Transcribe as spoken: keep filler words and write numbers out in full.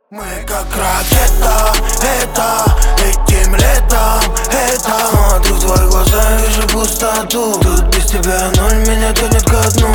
Мы как ракета, это летим летом, это смотрю в твои глаза, вижу пустоту. Тут без тебя ноль, меня тянет ко дну.